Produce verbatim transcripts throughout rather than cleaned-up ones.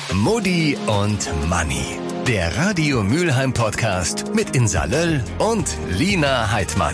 Mutti und Manni. Der Radio Mülheim Podcast mit Insa Löll und Lina Heidmann.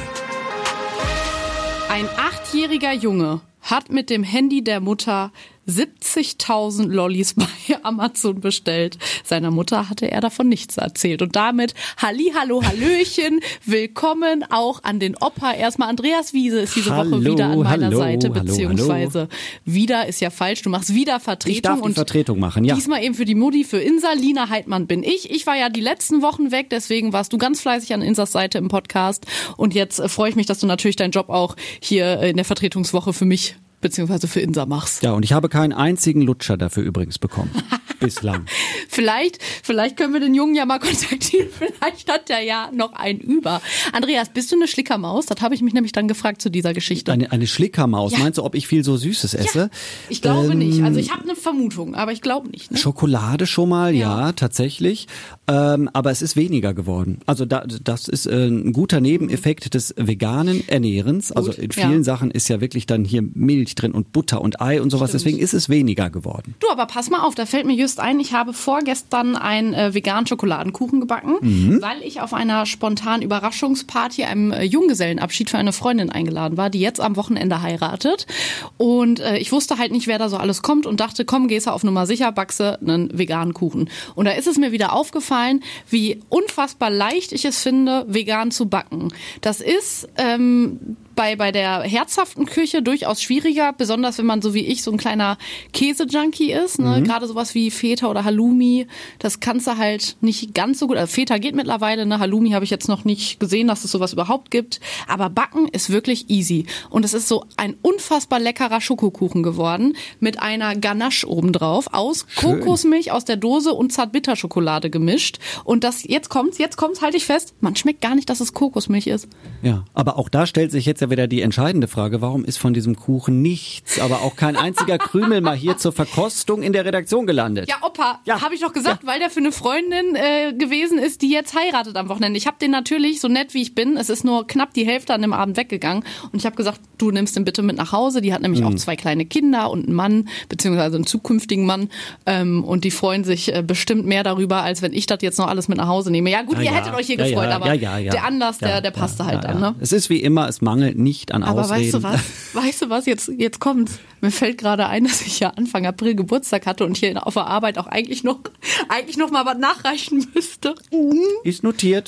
Ein achtjähriger Junge hat mit dem Handy der Mutter siebzigtausend Lollis bei Amazon bestellt. Seiner Mutter hatte er davon nichts erzählt. Und damit Halli, hallo, hallöchen, willkommen auch an den Opa. Erstmal Andreas Wiese ist diese hallo, Woche wieder an meiner hallo, Seite, hallo, beziehungsweise hallo. wieder ist ja falsch, du machst wieder Vertretung. Ich darf die und Vertretung machen, ja. Diesmal eben für die Mutti, für Insa. Lina Heidmann bin ich. Ich war ja die letzten Wochen weg, deswegen warst du ganz fleißig an Insas Seite im Podcast. Und jetzt äh, freue ich mich, dass du natürlich deinen Job auch hier in der Vertretungswoche für mich beziehungsweise für Insa machst. Ja, und ich habe keinen einzigen Lutscher dafür übrigens bekommen. Bislang. Vielleicht, vielleicht können wir den Jungen ja mal kontaktieren. Vielleicht hat er ja noch einen über. Andreas, bist du eine Schlickermaus? Das habe ich mich nämlich dann gefragt zu dieser Geschichte. Eine, eine Schlickermaus? Ja. Meinst du, ob ich viel so Süßes esse? Ja, ich glaube ähm, nicht. Also ich habe eine Vermutung, aber ich glaube nicht. Ne? Schokolade schon mal, ja, Ja. tatsächlich. Ähm, aber es ist weniger geworden. Also da, das ist äh, ein guter Nebeneffekt des veganen Ernährens. Also Gut, in vielen ja. Sachen ist ja wirklich dann hier Milch drin und Butter und Ei und sowas. Stimmt. Deswegen ist es weniger geworden. Du, aber pass mal auf, da fällt mir just ein, ich habe vorgestern einen äh, veganen Schokoladenkuchen gebacken, Mhm. weil ich auf einer spontanen Überraschungsparty, einem äh, Junggesellenabschied für eine Freundin eingeladen war, die jetzt am Wochenende heiratet. Und äh, ich wusste halt nicht, wer da so alles kommt und dachte, komm, gehst du auf Nummer sicher, backse einen veganen Kuchen. Und da ist es mir wieder aufgefallen, wie unfassbar leicht ich es finde, vegan zu backen. Das ist ähm, bei, bei der herzhaften Küche durchaus schwieriger, besonders wenn man so wie ich so ein kleiner Käse-Junkie ist. Ne? Mhm. Gerade sowas wie Feta oder Halloumi, das kannst du halt nicht ganz so gut. Also Feta geht mittlerweile, ne? Halloumi habe ich jetzt noch nicht gesehen, dass es sowas überhaupt gibt. Aber Backen ist wirklich easy. Und es ist so ein unfassbar leckerer Schokokuchen geworden mit einer Ganache obendrauf aus Schön. Kokosmilch aus der Dose und Zartbitterschokolade gemischt. Und das, jetzt kommt's, jetzt kommt's, halte ich fest, man schmeckt gar nicht, dass es Kokosmilch ist. Ja, aber auch da stellt sich jetzt ja wieder die entscheidende Frage, warum ist von diesem Kuchen nichts, aber auch kein einziger Krümel mal hier zur Verkostung in der Redaktion gelandet? Ja, Opa, Ja. habe ich doch gesagt, weil der für eine Freundin äh, gewesen ist, die jetzt heiratet am Wochenende. Ich habe den natürlich, so nett wie ich bin, es ist nur knapp die Hälfte an dem Abend weggegangen und ich habe gesagt, du nimmst den bitte mit nach Hause. Die hat nämlich Mhm. auch zwei kleine Kinder und einen Mann, beziehungsweise einen zukünftigen Mann ähm, und die freuen sich äh, bestimmt mehr darüber, als wenn ich das jetzt noch alles mit nach Hause nehme. Ja gut, Ja, ihr ja. hättet euch hier Ja, gefreut, ja, aber ja, ja, ja. der Anlass, der, Ja, der passte ja, halt ja, dann. ja. Ne? Es ist wie immer, es mangelt nicht an Aber Ausreden. weißt du was? Weißt du was? Jetzt, jetzt kommt's. Mir fällt gerade ein, dass ich ja Anfang April Geburtstag hatte und hier auf der Arbeit auch eigentlich noch, eigentlich noch mal was nachreichen müsste. Ist notiert.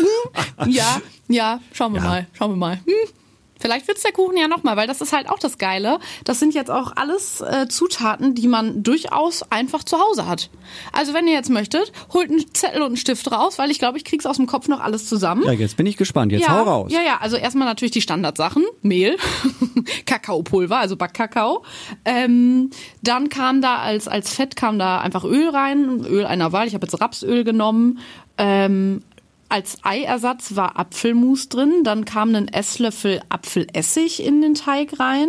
Ja, ja, schauen wir Ja. mal, schauen wir mal. Hm. Vielleicht wird's der Kuchen ja nochmal, weil das ist halt auch das Geile. Das sind jetzt auch alles äh, Zutaten, die man durchaus einfach zu Hause hat. Also wenn ihr jetzt möchtet, holt einen Zettel und einen Stift raus, weil ich glaube, ich krieg's aus dem Kopf noch alles zusammen. Ja, jetzt bin ich gespannt. Jetzt ja, hau raus. Ja, ja, also erstmal natürlich die Standardsachen. Mehl, Kakaopulver, also Backkakao. Ähm, dann kam da als, als Fett kam da einfach Öl rein, Öl einer Wahl. Ich habe jetzt Rapsöl genommen. Ähm, Als Eiersatz war Apfelmus drin, dann kam ein Esslöffel Apfelessig in den Teig rein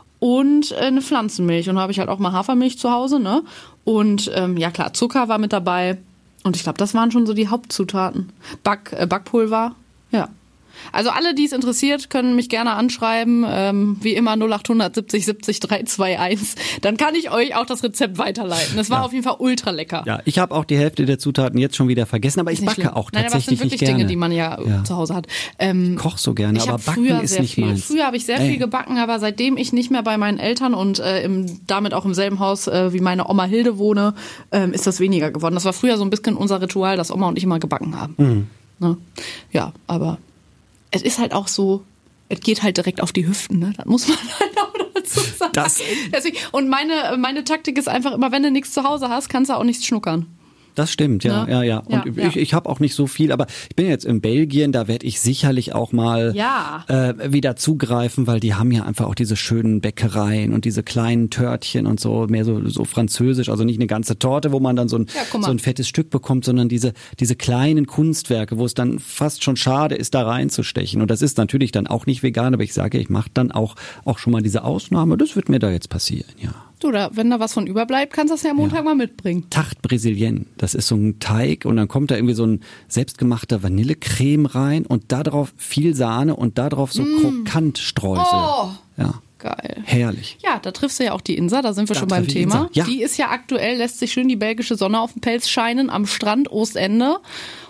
und eine Pflanzenmilch. Und da habe ich halt auch mal Hafermilch zu Hause, ne? Und ähm, ja klar, Zucker war mit dabei. Und ich glaube, das waren schon so die Hauptzutaten. Back, äh, Backpulver, ja. Also alle, die es interessiert, können mich gerne anschreiben. Ähm, wie immer null acht siebzig siebzig drei zwei eins. Dann kann ich euch auch das Rezept weiterleiten. Es war Ja. auf jeden Fall ultra lecker. Ja, ich habe auch die Hälfte der Zutaten jetzt schon wieder vergessen, aber ich Ist nicht backe schlimm. auch Nein, aber es sind tatsächlich wirklich nicht gerne. Dinge, die man ja, Ja. zu Hause hat. Ähm, Ich koch so gerne, ich aber hab backen früher ist sehr nicht viel. meins. Früher habe ich sehr Ey. viel gebacken, aber seitdem ich nicht mehr bei meinen Eltern und äh, im, damit auch im selben Haus äh, wie meine Oma Hilde wohne, ähm, ist das weniger geworden. Das war früher so ein bisschen unser Ritual, dass Oma und ich immer gebacken haben. Mhm. Ne? Ja, aber es ist halt auch so, es geht halt direkt auf die Hüften, ne? Das muss man halt auch dazu sagen. Das- Deswegen, und meine, meine Taktik ist einfach immer, wenn du nichts zu Hause hast, kannst du auch nichts schnuckern. Das stimmt, ja, Ne? ja, ja. Und Ja, ich, ja. ich habe auch nicht so viel, aber ich bin jetzt in Belgien, da werde ich sicherlich auch mal Ja. äh, wieder zugreifen, weil die haben ja einfach auch diese schönen Bäckereien und diese kleinen Törtchen und so, mehr so, so französisch, also nicht eine ganze Torte, wo man dann so ein, Ja, guck mal. so ein fettes Stück bekommt, sondern diese, diese kleinen Kunstwerke, wo es dann fast schon schade ist, da reinzustechen. Und das ist natürlich dann auch nicht vegan, aber ich sage, ich mache dann auch, auch schon mal diese Ausnahme, das wird mir da jetzt passieren, ja. Du, da, wenn da was von überbleibt, kannst du das ja am Montag mal mitbringen. Tarte Brésilienne. Das ist so ein Teig und dann kommt da irgendwie so ein selbstgemachter Vanillecreme rein und da drauf viel Sahne und da drauf so Krokantstreusel. Oh. Ja. Geil. Herrlich. Ja, da triffst du ja auch die Insa, da sind wir Da schon beim treffe ich Thema. Insa. Ja. Die ist ja aktuell, lässt sich schön die belgische Sonne auf dem Pelz scheinen am Strand Ostende.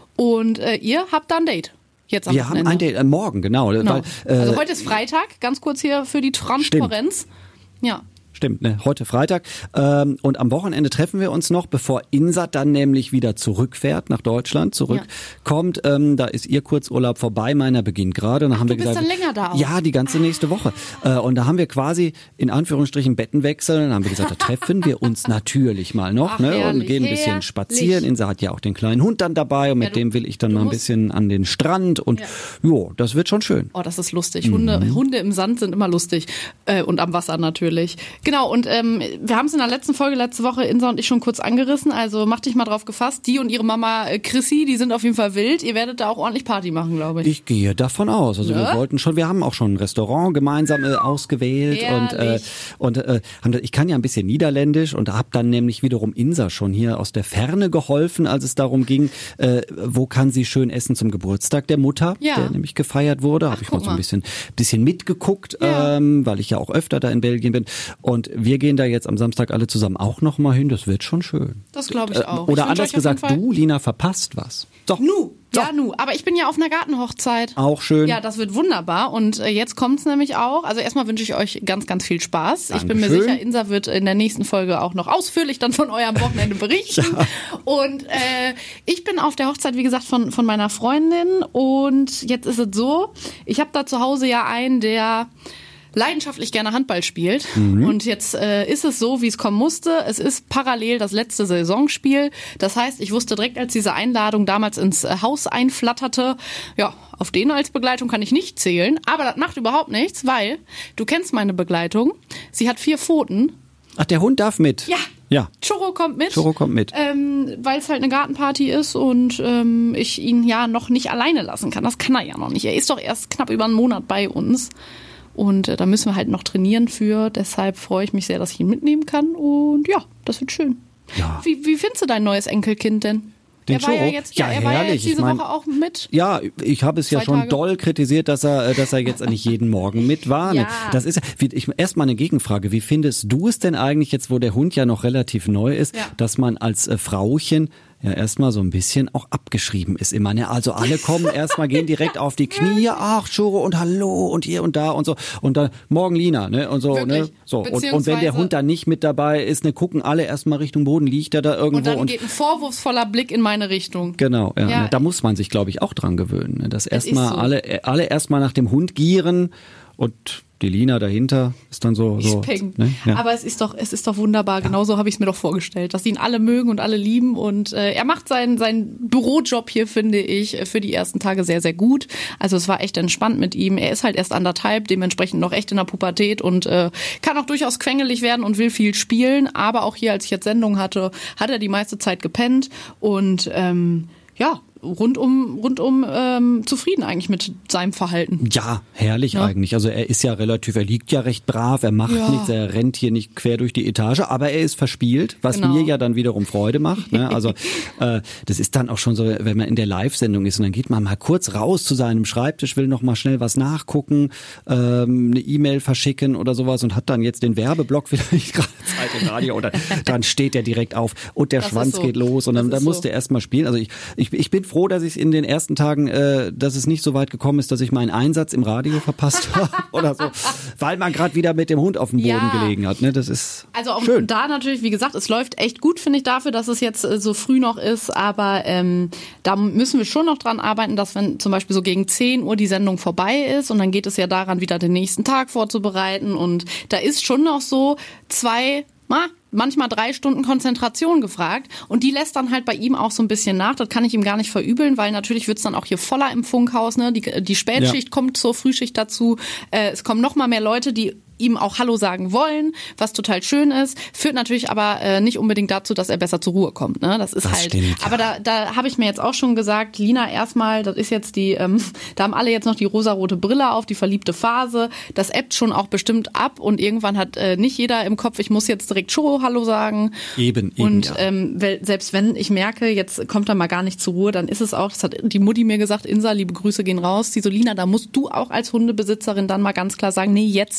Und äh, ihr habt da ein Date. Jetzt am Wir Wochenende. haben ein Date, äh, morgen, genau. Genau. Weil, äh, also heute ist Freitag, ganz kurz hier für die Transparenz. Ja. Stimmt, ne? Heute Freitag. Ähm, und am Wochenende treffen wir uns noch, bevor Insa dann nämlich wieder zurückfährt nach Deutschland, zurückkommt. Ja. Ähm, da ist ihr Kurzurlaub vorbei, meiner beginnt gerade. Und dann Ach, haben du wir bist gesagt, dann länger da auch. Ja, die ganze nächste Woche. Äh, und da haben wir quasi in Anführungsstrichen Bettenwechsel. Dann haben wir gesagt, da treffen wir uns natürlich mal noch. Ach, ne? Und herrlich, gehen ein bisschen herrlich. spazieren. Insa hat ja auch den kleinen Hund dann dabei und mit Ja, du- dem will ich dann du mal ein musst- bisschen an den Strand. Und Ja. jo, das wird schon schön. Oh, das ist lustig. Hunde, Hunde im Sand sind immer lustig. Äh, und am Wasser natürlich. Genau, und ähm, wir haben es in der letzten Folge, letzte Woche, Insa und ich schon kurz angerissen. Also mach dich mal drauf gefasst. Die und ihre Mama äh, Chrissy, die sind auf jeden Fall wild. Ihr werdet da auch ordentlich Party machen, glaube ich. Ich gehe davon aus. Also Ne? wir wollten schon, wir haben auch schon ein Restaurant gemeinsam äh, ausgewählt und äh, Herrlich. und äh, haben, das- ich kann ja ein bisschen Niederländisch und habe dann nämlich wiederum Insa schon hier aus der Ferne geholfen, als es darum ging, äh, wo kann sie schön essen zum Geburtstag der Mutter, Ja. der nämlich gefeiert wurde. Habe ich mal guck so ein mal. bisschen bisschen mitgeguckt, Ja. ähm, weil ich ja auch öfter da in Belgien bin. Und wir gehen da jetzt am Samstag alle zusammen auch noch mal hin. Das wird schon schön. Das glaube ich Äh, auch. Oder Ich wünsch anders euch auf jeden gesagt, Fall- du, Lina, verpasst was. Doch. Nu, So. ja, nu. Aber ich bin ja auf einer Gartenhochzeit. Auch schön. Ja, das wird wunderbar. Und äh, jetzt kommt's nämlich auch. Also erstmal wünsche ich euch ganz, ganz viel Spaß. Ich bin mir Dankeschön. sicher, Insa wird in der nächsten Folge auch noch ausführlich dann von eurem Wochenende berichten. Und äh, ich bin auf der Hochzeit, wie gesagt, von, von meiner Freundin. Und jetzt ist es so, ich habe da zu Hause ja einen, der leidenschaftlich gerne Handball spielt. Und jetzt äh, ist es so, wie es kommen musste. Es ist parallel das letzte Saisonspiel. Das heißt, ich wusste direkt, als diese Einladung damals ins äh, Haus einflatterte, ja, auf den als Begleitung kann ich nicht zählen. Aber das macht überhaupt nichts, weil du kennst meine Begleitung. Sie hat vier Pfoten. Ach, der Hund darf mit. Ja. Ja. Churro kommt mit. Churro kommt mit. Ähm, weil es halt eine Gartenparty ist und ähm, ich ihn ja noch nicht alleine lassen kann. Das kann er ja noch nicht. Er ist doch erst knapp über einen Monat bei uns. Und äh, da müssen wir halt noch trainieren für. Deshalb freue ich mich sehr, dass ich ihn mitnehmen kann. Und ja, das wird schön. Ja. Wie, wie findest du dein neues Enkelkind denn? Den er war ja Churro? jetzt, ja, Ja, er war ja herrlich. jetzt diese Ich mein- Woche auch mit. Ja, ich habe es ja Zwei schon Tage. doll kritisiert, dass er, äh, dass er jetzt nicht jeden Morgen mit war. ne? Ja. Das ist ja, wie- ich, erstmal eine Gegenfrage. Wie findest du es denn eigentlich jetzt, wo der Hund ja noch relativ neu ist, Ja. dass man als äh, Frauchen ja erstmal so ein bisschen auch abgeschrieben ist immer, ne? Also alle kommen erstmal, gehen direkt auf die Knie, ach, Churro und hallo und hier und da und so. Und dann morgen Lina, ne? Und so, Wirklich. ne? So. Und, und wenn der Beziehungsweise- Hund dann nicht mit dabei ist, ne, gucken alle erstmal Richtung Boden, liegt er da irgendwo Und dann und geht ein vorwurfsvoller Blick in meine Richtung. Genau, ja, Ja. ne, da muss man sich, glaube ich, auch dran gewöhnen. Ne? Dass erstmal so. alle, alle erstmal nach dem Hund gieren und die Lina dahinter ist dann so. so Peng. ne? ja. Aber es ist doch, es ist doch wunderbar. Genauso habe ich es mir doch vorgestellt, dass ihn alle mögen und alle lieben. Und äh, er macht seinen seinen Bürojob hier, finde ich, für die ersten Tage sehr, sehr gut. Also es war echt entspannt mit ihm. Er ist halt erst anderthalb, dementsprechend noch echt in der Pubertät und äh, kann auch durchaus quengelig werden und will viel spielen. Aber auch hier, als ich jetzt Sendung hatte, hat er die meiste Zeit gepennt und ähm, ja, rundum rundum ähm, zufrieden eigentlich mit seinem Verhalten. Ja, herrlich Ja. eigentlich. Also er ist ja relativ, er liegt ja recht brav, er macht Ja. nichts, er rennt hier nicht quer durch die Etage, aber er ist verspielt, was Genau. mir ja dann wiederum Freude macht. Ne? Also äh, das ist dann auch schon so, wenn man in der Live-Sendung ist und dann geht man mal kurz raus zu seinem Schreibtisch, will noch mal schnell was nachgucken, ähm, eine E-Mail verschicken oder sowas und hat dann jetzt den Werbeblock vielleicht gerade Zeit im Radio oder dann steht er direkt auf und der Das Schwanz ist so. geht los und dann, Das dann ist musste so. er erst mal spielen. Also ich, ich, ich bin froh, dass ich in den ersten Tagen, äh, dass es nicht so weit gekommen ist, dass ich meinen Einsatz im Radio verpasst habe oder so, weil man gerade wieder mit dem Hund auf dem Boden Ja. gelegen hat. Ne? Das ist Also auch schön. da natürlich, wie gesagt, es läuft echt gut, finde ich, dafür, dass es jetzt äh, so früh noch ist. Aber ähm, da müssen wir schon noch dran arbeiten, dass wenn zum Beispiel so gegen zehn Uhr die Sendung vorbei ist und dann geht es ja daran, wieder den nächsten Tag vorzubereiten. Und da ist schon noch so zwei, ma, manchmal drei Stunden Konzentration gefragt. Und die lässt dann halt bei ihm auch so ein bisschen nach. Das kann ich ihm gar nicht verübeln, weil natürlich wird's dann auch hier voller im Funkhaus. Ne? Die, die Spätschicht Ja. kommt zur Frühschicht dazu. Äh, es kommen noch mal mehr Leute, die ihm auch Hallo sagen wollen, was total schön ist, führt natürlich aber äh, nicht unbedingt dazu, dass er besser zur Ruhe kommt. Ne? Das ist Das halt. stimmt, ja. Aber da, da habe ich mir jetzt auch schon gesagt, Lina, erstmal, das ist jetzt die, ähm, da haben alle jetzt noch die rosarote Brille auf, die verliebte Phase. Das ebbt schon auch bestimmt ab und irgendwann hat äh, nicht jeder im Kopf, ich muss jetzt direkt Churro Hallo sagen. Eben, eben, Und ja. ähm, weil, selbst wenn ich merke, jetzt kommt er mal gar nicht zur Ruhe, dann ist es auch, das hat die Mutti mir gesagt, Insa, liebe Grüße gehen raus, die so, Lina, da musst du auch als Hundebesitzerin dann mal ganz klar sagen, nee, jetzt mal gerade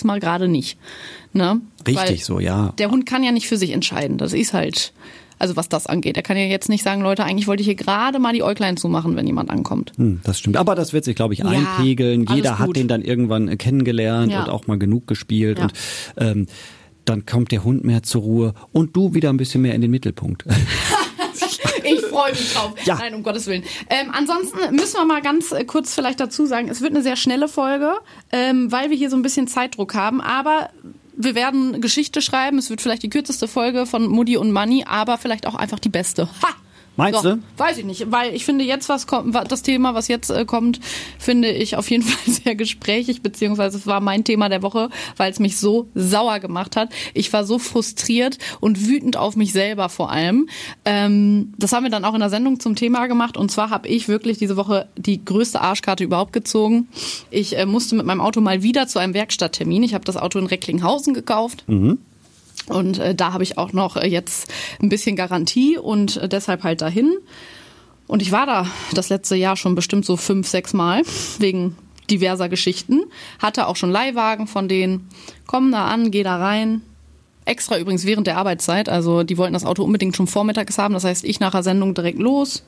nicht. Ne? Richtig Weil so, ja. Der Hund kann ja nicht für sich entscheiden. Das ist halt, also was das angeht. Er kann ja jetzt nicht sagen, Leute, eigentlich wollte ich hier gerade mal die Äuglein zumachen, wenn jemand ankommt. Hm, das stimmt. Aber das wird sich, glaube ich, Ja, einpegeln. Jeder alles hat gut. den dann irgendwann kennengelernt Ja. und auch mal genug gespielt. Ja. Und ähm, dann kommt der Hund mehr zur Ruhe und du wieder ein bisschen mehr in den Mittelpunkt. Ich freue mich drauf. Ja. Nein, um Gottes Willen. Ähm, ansonsten müssen wir mal ganz äh, kurz vielleicht dazu sagen, es wird eine sehr schnelle Folge, ähm, weil wir hier so ein bisschen Zeitdruck haben. Aber wir werden Geschichte schreiben. Es wird vielleicht die kürzeste Folge von Mutti und Manni, aber vielleicht auch einfach die beste. Ha! Meinst So, du? weiß ich nicht, weil ich finde jetzt, was kommt, das Thema, was jetzt äh, kommt, finde ich auf jeden Fall sehr gesprächig, beziehungsweise es war mein Thema der Woche, weil es mich so sauer gemacht hat. Ich war so frustriert und wütend auf mich selber vor allem. Ähm, das haben wir dann auch in der Sendung zum Thema gemacht und zwar habe ich wirklich diese Woche die größte Arschkarte überhaupt gezogen. Ich äh, musste mit meinem Auto mal wieder zu einem Werkstatttermin. Ich habe das Auto in Recklinghausen gekauft. Mhm. Und äh, da habe ich auch noch äh, jetzt ein bisschen Garantie und äh, deshalb halt dahin. Und ich war da das letzte Jahr schon bestimmt so fünf, sechs Mal wegen diverser Geschichten. Hatte auch schon Leihwagen von denen. Komm da an, geh da rein. Extra übrigens während der Arbeitszeit. Also die wollten das Auto unbedingt schon vormittags haben. Das heißt, ich nach der Sendung direkt los.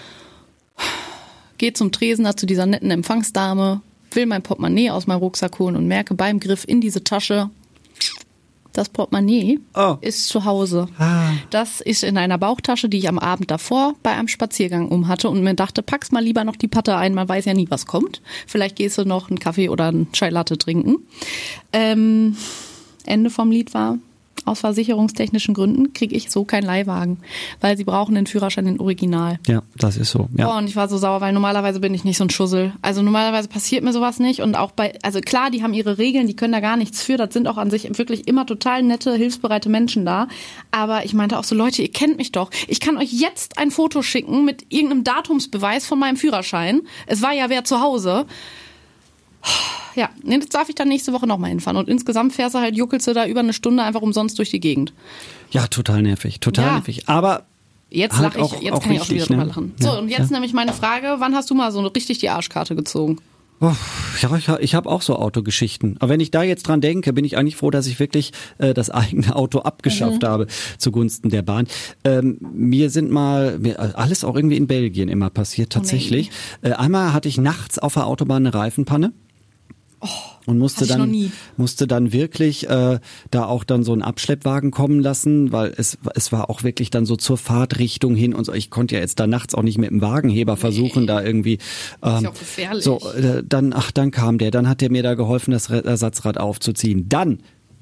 Geh zum Tresen da zu dieser netten Empfangsdame. Will mein Portemonnaie aus meinem Rucksack holen und merke beim Griff in diese Tasche, das Portemonnaie Oh. ist zu Hause. Ah. Das ist in einer Bauchtasche, die ich am Abend davor bei einem Spaziergang um hatte und mir dachte, pack's mal lieber noch die Patte ein, man weiß ja nie, was kommt. Vielleicht gehst du noch einen Kaffee oder einen Chai Latte trinken. Ähm, Ende vom Lied war, aus versicherungstechnischen Gründen kriege ich so keinen Leihwagen, weil sie brauchen den Führerschein in Original. Ja, das ist so. Ja. Oh, und ich war so sauer, weil normalerweise bin ich nicht so ein Schussel. Also normalerweise passiert mir sowas nicht und auch bei, also klar, die haben ihre Regeln, die können da gar nichts für, das sind auch an sich wirklich immer total nette, hilfsbereite Menschen da. Aber ich meinte auch so, Leute, ihr kennt mich doch. Ich kann euch jetzt ein Foto schicken mit irgendeinem Datumsbeweis von meinem Führerschein. Es war ja wer zu Hause. Ja, jetzt darf ich dann nächste Woche nochmal hinfahren. Und insgesamt fährst du halt, juckelst du da über eine Stunde einfach umsonst durch die Gegend. Ja, total nervig, total Ja. nervig. Aber Jetzt halt lache ich, auch- jetzt auch kann ich auch schon richtig, wieder drüber ne? lachen. Ja. So, und jetzt Ja. nämlich meine Frage, wann hast du mal so richtig die Arschkarte gezogen? Oh, ja, ich, ich habe auch so Autogeschichten. Aber wenn ich da jetzt dran denke, bin ich eigentlich froh, dass ich wirklich äh, das eigene Auto abgeschafft Mhm. habe zugunsten der Bahn. Ähm, mir sind mal mir, alles auch irgendwie in Belgien immer passiert tatsächlich. Äh, einmal hatte ich nachts auf der Autobahn eine Reifenpanne. Und musste hatte ich noch dann nie. musste dann wirklich äh, da auch dann so einen Abschleppwagen kommen lassen, weil es es war auch wirklich dann so zur Fahrtrichtung hin und so. Ich konnte ja jetzt da nachts auch nicht mit dem Wagenheber versuchen, da irgendwie ähm, Ist ja auch gefährlich. so äh, dann ach dann kam der, dann hat der mir da geholfen, das Re- Ersatzrad aufzuziehen. Dann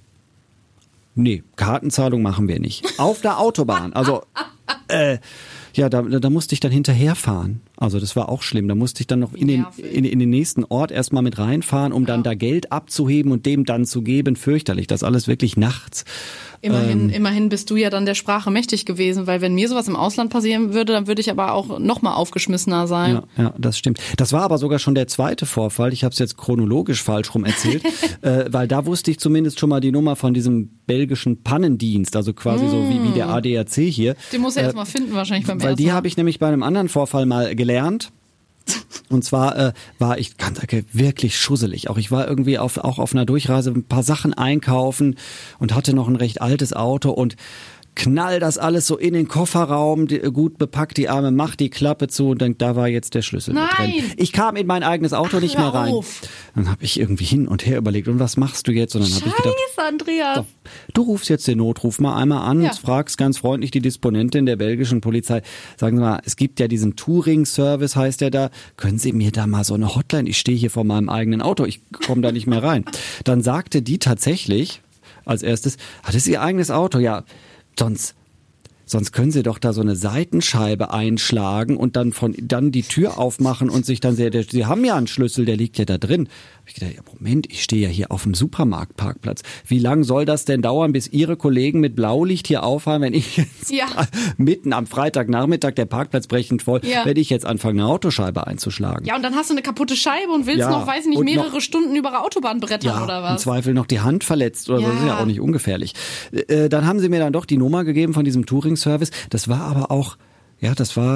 nee, Kartenzahlung machen wir nicht. Auf der Autobahn, also äh, ja, da, da musste ich dann hinterherfahren. Also das war auch schlimm. Da musste ich dann noch in den, nervig. in, in den nächsten Ort erstmal mit reinfahren, um dann da Geld abzuheben und dem dann zu geben. Fürchterlich. Das alles wirklich nachts. Immerhin, immerhin bist du ja dann der Sprache mächtig gewesen, weil wenn mir sowas im Ausland passieren würde, dann würde ich aber auch noch mal aufgeschmissener sein. Ja, ja, das stimmt. Das war aber sogar schon der zweite Vorfall. Ich habe es jetzt chronologisch falsch rum erzählt, äh, weil da wusste ich zumindest schon mal die Nummer von diesem belgischen Pannendienst, also quasi so wie, wie der A D A C hier. Den muss er erst mal finden wahrscheinlich beim Weil ersten die Mal. habe ich nämlich bei einem anderen Vorfall mal gelernt. Und zwar äh, war ich ganz okay, wirklich schusselig. Auch ich war irgendwie auf, auch auf einer Durchreise ein paar Sachen einkaufen und hatte noch ein recht altes Auto und knall das alles so in den Kofferraum, die, gut bepackt, die Arme, mach die Klappe zu und denk, da war jetzt der Schlüssel mit Nein! drin. Ich kam in mein eigenes Auto Ach, nicht mehr hör rein. auf. Dann habe ich irgendwie hin und her überlegt, und was machst du jetzt? Und dann habe ich gedacht, Scheiße, Andreas. doch, du rufst jetzt den Notruf mal einmal an, Ja. fragst ganz freundlich die Disponentin der belgischen Polizei. Sagen Sie mal, es gibt ja diesen Touring-Service, heißt der da. Können Sie mir da mal so eine Hotline? Ich stehe hier vor meinem eigenen Auto, ich komme da nicht mehr rein. Dann sagte die tatsächlich als erstes, ah, das ist Ihr eigenes Auto? Ja, sonst... Sonst können Sie doch da so eine Seitenscheibe einschlagen und dann von dann die Tür aufmachen und sich dann sehr, der, Sie haben ja einen Schlüssel, der liegt ja da drin. Hab ich gedacht, ja, Moment, ich stehe ja hier auf dem Supermarktparkplatz. Wie lang soll das denn dauern, bis Ihre Kollegen mit Blaulicht hier auffahren, wenn ich jetzt Ja. mitten am Freitagnachmittag der Parkplatz brechend voll, Ja. wenn ich jetzt anfange, eine Autoscheibe einzuschlagen? Ja, und dann hast du eine kaputte Scheibe und willst Ja, noch, weiß ich nicht, und mehrere noch- Stunden über der Autobahn brettern oder Im was? Zweifel noch die Hand verletzt oder so, das ist ja Ja. auch nicht ungefährlich. Äh, dann haben sie mir dann doch die Nummer gegeben von diesem Touring-Service. Das war aber auch, ja, das war,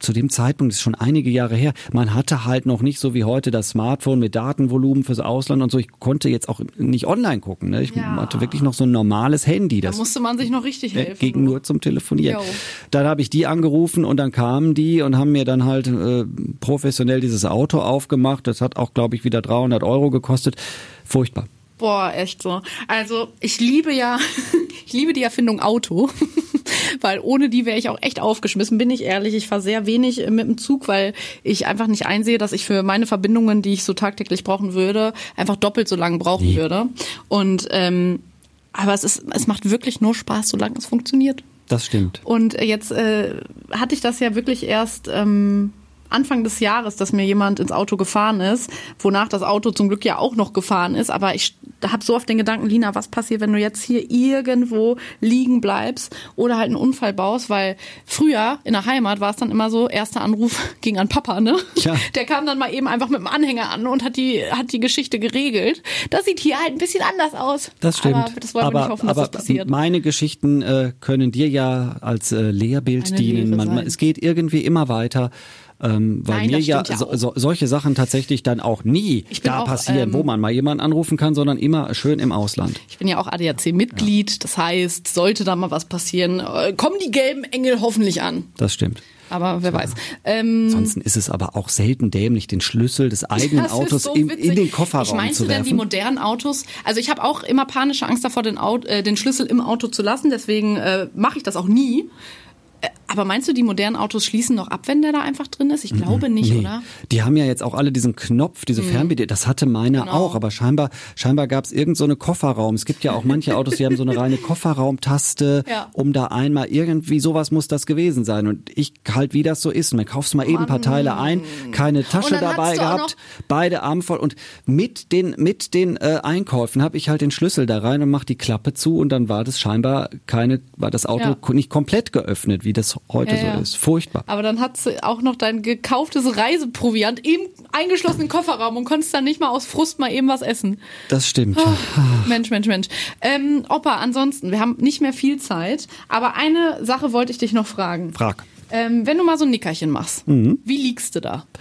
zu dem Zeitpunkt, das ist schon einige Jahre her, man hatte halt noch nicht so wie heute das Smartphone mit Datenvolumen fürs Ausland und so. Ich konnte jetzt auch nicht online gucken. Ne? Ich Ja. hatte wirklich noch so ein normales Handy. Da Das musste man sich noch richtig helfen. ging du. nur zum Telefonieren. Jo. Dann habe ich die angerufen und dann kamen die und haben mir dann halt äh, professionell dieses Auto aufgemacht. Das hat auch, glaube ich, wieder dreihundert Euro gekostet. Furchtbar. Boah, echt so. Also ich liebe ja, ich liebe die Erfindung Auto, weil ohne die wäre ich auch echt aufgeschmissen, bin ich ehrlich. Ich fahre sehr wenig mit dem Zug, weil ich einfach nicht einsehe, dass ich für meine Verbindungen, die ich so tagtäglich brauchen würde, einfach doppelt so lange brauchen Nee. würde. Und ähm, aber es ist, es macht wirklich nur Spaß, solange es funktioniert. Das stimmt. Und jetzt äh, hatte ich das ja wirklich erst ähm, Anfang des Jahres, dass mir jemand ins Auto gefahren ist, wonach das Auto zum Glück ja auch noch gefahren ist. Aber ich habe so oft den Gedanken, Lina, was passiert, wenn du jetzt hier irgendwo liegen bleibst oder halt einen Unfall baust? Weil früher in der Heimat war es dann immer so, erster Anruf ging an Papa, ne? Ja. Der kam dann mal eben einfach mit dem Anhänger an und hat die, hat die Geschichte geregelt. Das sieht hier halt ein bisschen anders aus. Das stimmt. Aber das wollen wir nicht hoffen, dass aber das passiert. meine Geschichten äh, können dir ja als äh, Lehrbild Eine dienen. Lehre Man, man, sein. es geht irgendwie immer weiter. Ähm, weil Nein, mir das ja, stimmt ja so, auch. so, solche Sachen tatsächlich dann auch nie Ich bin da auch, passieren, ähm, wo man mal jemanden anrufen kann, sondern immer schön im Ausland. Ich bin ja auch A D A C-Mitglied, das heißt, sollte da mal was passieren, äh, kommen die gelben Engel hoffentlich an. Das stimmt. Aber wer weiß. Ähm, Ansonsten ist es aber auch selten dämlich, den Schlüssel des eigenen das ist Autos so in, witzig. in den Kofferraum ich meinst zu du denn die werfen. modernen Autos? Also ich habe auch immer panische Angst davor, den, Auto, äh, den Schlüssel im Auto zu lassen, deswegen äh, mache ich das auch nie. Äh, aber meinst du, die modernen Autos schließen noch ab, wenn der da einfach drin ist? Ich glaube nicht, Nee. oder? Die haben ja jetzt auch alle diesen Knopf, diese Fernbedienung. Das hatte meiner Genau. auch, aber scheinbar, scheinbar gab es irgend so eine Kofferraum. Es gibt ja auch manche Autos, die haben so eine reine Kofferraumtaste, Ja. um da einmal irgendwie sowas muss das gewesen sein. Und ich halt, wie das so ist. Und dann kaufst du mal eben ein paar Teile ein, keine Tasche Und dann dabei hast du auch gehabt, beide Arme voll. Und mit den mit den äh, Einkäufen habe ich halt den Schlüssel da rein und mach die Klappe zu und dann war das scheinbar keine, war das Auto Ja. nicht komplett geöffnet, wie das heute Ja, ja. so ist. Furchtbar. Aber dann hat sie auch noch dein gekauftes Reiseproviant im eingeschlossenen Kofferraum und konntest dann nicht mal aus Frust mal eben was essen. Das stimmt. Mensch, Mensch, Mensch. Ähm, Opa, ansonsten, wir haben nicht mehr viel Zeit, aber eine Sache wollte ich dich noch fragen. Frag. Ähm, wenn du mal so ein Nickerchen machst, Mhm. wie liegst du da?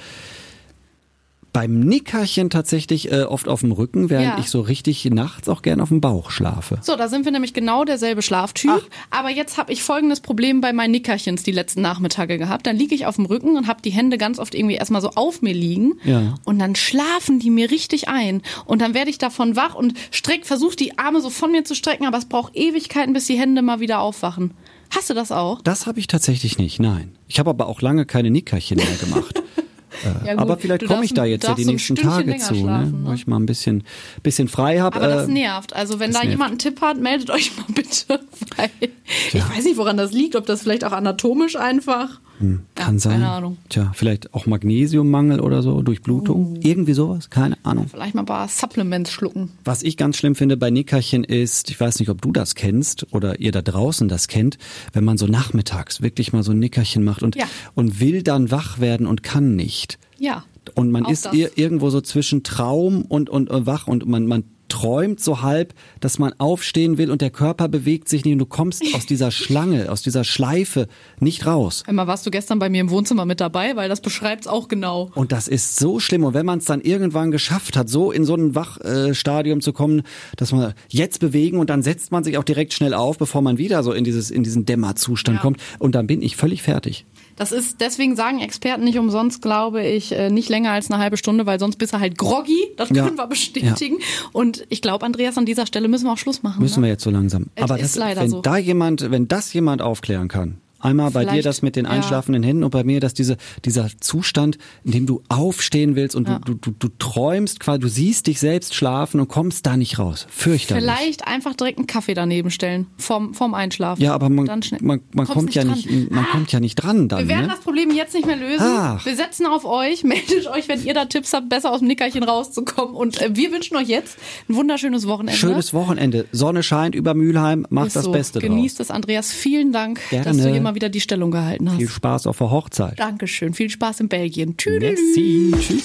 Beim Nickerchen tatsächlich äh, oft auf dem Rücken, während Ja. ich so richtig nachts auch gern auf dem Bauch schlafe. So, da sind wir nämlich genau derselbe Schlaftyp. Aber jetzt habe ich folgendes Problem bei meinen Nickerchens die letzten Nachmittage gehabt. Dann liege ich auf dem Rücken und habe die Hände ganz oft irgendwie erstmal so auf mir liegen. Ja. Und dann schlafen die mir richtig ein. Und dann werde ich davon wach und streck, versuche die Arme so von mir zu strecken, aber es braucht Ewigkeiten, bis die Hände mal wieder aufwachen. Hast du das auch? Das habe ich tatsächlich nicht, nein. Ich habe aber auch lange keine Nickerchen mehr gemacht. Ja, gut. Aber vielleicht Du komme ich darfst- da jetzt ja darfst die so ein nächsten Stündchen Tage länger zu, schlafen, ne? ne? Wo ich mal ein bisschen, bisschen frei habe. Aber das Äh, nervt. Also wenn das da nervt. jemand einen Tipp hat, meldet euch mal bitte. Weil ich weiß nicht, woran das liegt. Ob das vielleicht auch anatomisch einfach. kann ja, sein. Keine Ahnung. Tja, vielleicht auch Magnesiummangel oder so, Durchblutung. Oh. Irgendwie sowas, keine Ahnung. Vielleicht mal ein paar Supplements schlucken. Was ich ganz schlimm finde bei Nickerchen ist, ich weiß nicht, ob du das kennst oder ihr da draußen das kennt, wenn man so nachmittags wirklich mal so ein Nickerchen macht und, Ja. und will dann wach werden und kann nicht. Ja. Und man Auch ist das. ir- irgendwo so zwischen Traum und, und, und wach und man, man träumt so halb, dass man aufstehen will und der Körper bewegt sich nicht und du kommst aus dieser Schlange, aus dieser Schleife nicht raus. Einmal warst du gestern bei mir im Wohnzimmer mit dabei, weil das beschreibt's auch genau. Und das ist so schlimm. Und wenn man es dann irgendwann geschafft hat, so in so ein Wachstadium zu kommen, dass man jetzt bewegen und dann setzt man sich auch direkt schnell auf, bevor man wieder so in dieses in diesen Dämmerzustand Ja. kommt. Und dann bin ich völlig fertig. Das ist, deswegen sagen Experten nicht umsonst, glaube ich, äh, nicht länger als eine halbe Stunde, weil sonst bist du halt groggy. Das Ja. können wir bestätigen. Und ich glaube, Andreas, an dieser Stelle müssen wir auch Schluss machen. Müssen ne? wir jetzt so langsam. Es Aber ist das, leider wenn so. da jemand, wenn das jemand aufklären kann. Einmal bei dir Vielleicht, das mit den ja. einschlafenden Händen und bei mir das diese dieser Zustand, in dem du aufstehen willst und Ja. du, du, du, du träumst quasi, du siehst dich selbst schlafen und kommst da nicht raus. Fürchterlich. Vielleicht einfach direkt einen Kaffee daneben stellen, vorm, vorm Einschlafen. Ja, aber man, Dann schnell. man, man Kommst kommt ja dran. nicht, man kommt ja nicht dran dann. Wir werden Ne? das Problem jetzt nicht mehr lösen. Ach. Wir setzen auf euch. Meldet euch, wenn ihr da Tipps habt, besser aus dem Nickerchen rauszukommen. Und äh, wir wünschen euch jetzt ein wunderschönes Wochenende. Schönes Wochenende. Sonne scheint über Mülheim. Macht Ist das so. Beste draus. Genießt es, Andreas. Vielen Dank, Gerne. dass du hier mal wieder die Stellung gehalten hast. Viel Spaß auf der Hochzeit. Dankeschön. Viel Spaß in Belgien. Tschüss. Merci. Tschüss.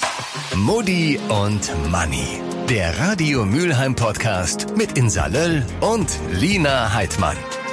Mutti und Manni. Der Radio Mülheim Podcast mit Insa Löll und Lina Heidmann.